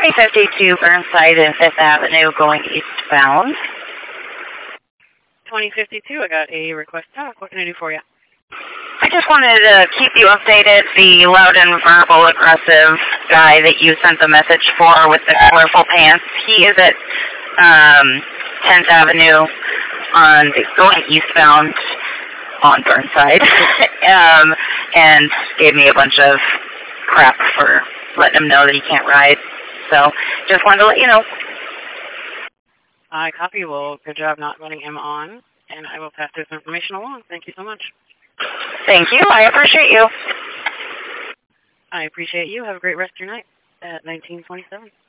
2052 Burnside and 5th Avenue going eastbound. 2052, I got a request talk. What can I do for you? I just wanted to keep you updated. The loud and verbal aggressive guy that you sent the message for with the colorful pants, he is at 10th Avenue on going eastbound on Burnside and gave me a bunch of crap for letting him know that he can't ride. So just wanted to let you know. I copy. Well, good job not letting him on, and I will pass this information along. Thank you so much. Thank you. I appreciate you. I appreciate you. Have a great rest of your night at 1927.